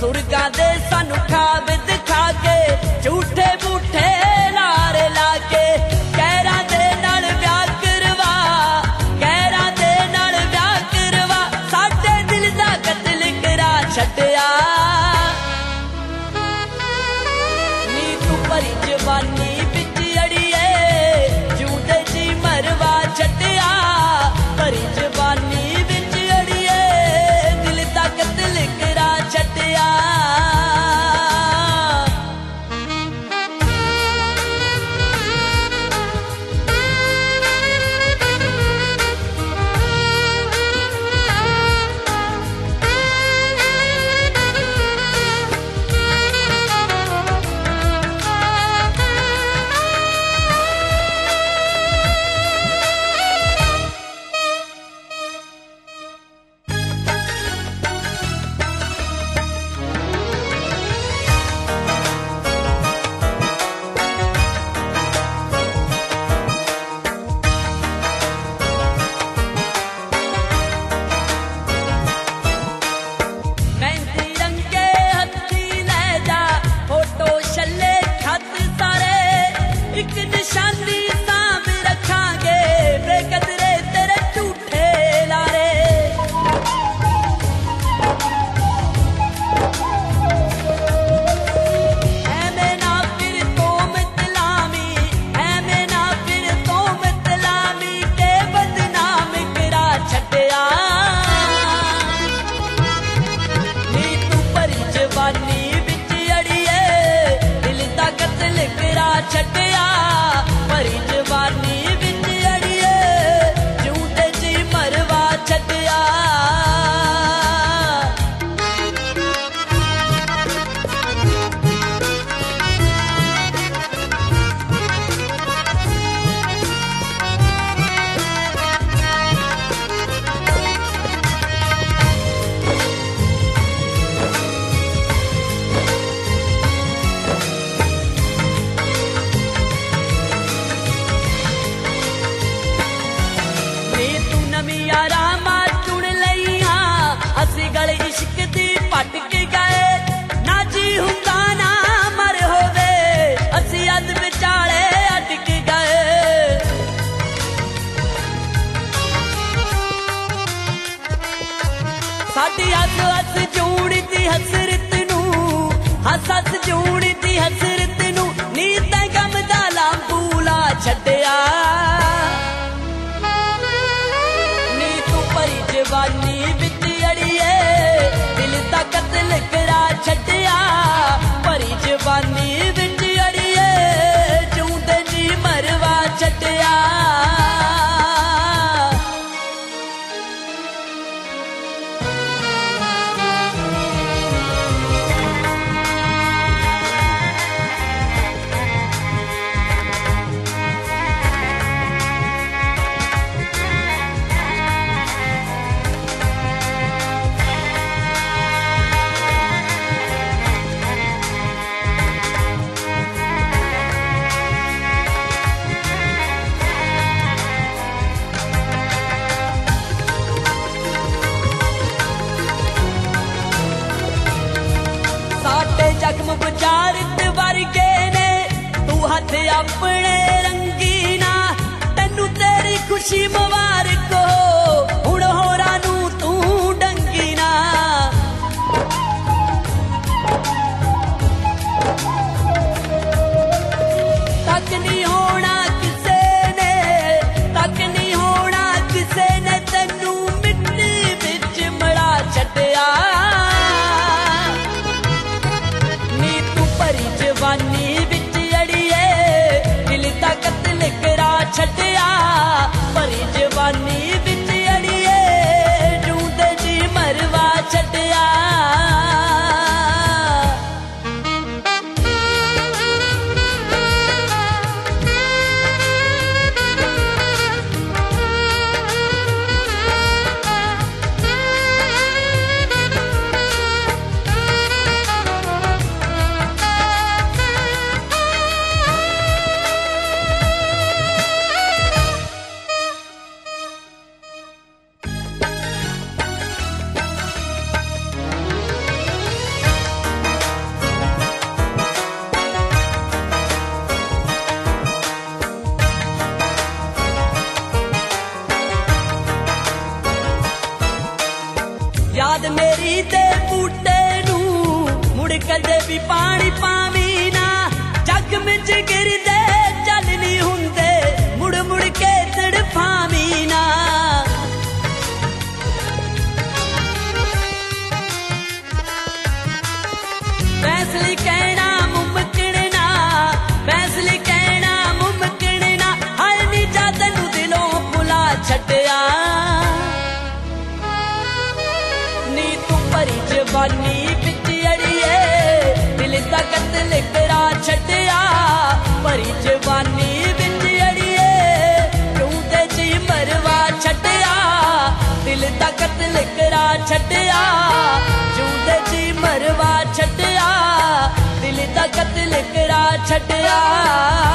सुरगा दे सानू खाब दिखा के झूठे बूठे लारे लाके कहरा दे नाल ब्याह करवा कहरा दे नाल ब्याह करवा साडे दिल दा कतल करा छड्डिया नी तू भरी जवानी बिच अड़िए जूदे जी मरवा छड्डिया भरी जवानी बिच अड़िए दिल दा कतल करा छड्डिया एक निशानी सांभ रखांगे बेकदरे तेरे झूठे लारे ऐमें ना फिर तो मतलामी ऐमें ना फिर तो मतलामी के बदनाम करा छड्डिया नी तू भरी जवानी बिच अड़िए दिल दा कतल करा छड्डिया भरी जवानी बिच अड़िए जूदे जी मरवा छड्डिया इश्क दी पटक गए ना जी हुंदा ना मर होवे असी अद विचाले अटक गए साडी हस हस जोड़ी दी हसरत नू हस हस जोड़ी दी हसरत नू नी तैं गम दा लांबूला छड्डिया नी तू भरी जवानी बिच अड़िए दिल दा कतल करा छड्डिया भरी जवानी बिच अड़िए जूदे जी मरवा छड्डिया जख्म बुझारत वर्गे ने तू हथ अपने रंगी ना तेनू तेरी खुशी मुबारक हो हुण होरां नू तू डंगी ना तक नहीं होना किसे ने तक नहीं होना किसे ने तेनू मिट्टी विच मड़ा छड्डिया जवानी बिच अड़िए दिल दा कतल करा छड्डिया भरी जवानी बिच अड़िए जूदे जी मरवा छड्डिया भी पानी पावी ना जख्म च गिरदे चल नहीं हुंदे मुड़ मुड़ के तड़फावी ना फैसले कहना मुमकिन ना फैसले कहना मुमकिन ना हाय नी जा तैनू दिलों भुला छड्डिया नी तू भरी जवानी बिच अड़िए दिल दा कत्ल करा छड्डिया भरी जवानी बिच अड़िए क्यों ते जी मरवा छड्डिया दिल दा कत्ल करा छड्डिया क्यों ते जी मरवा छड्डिया दिल दा कत्ल करा छड्डिया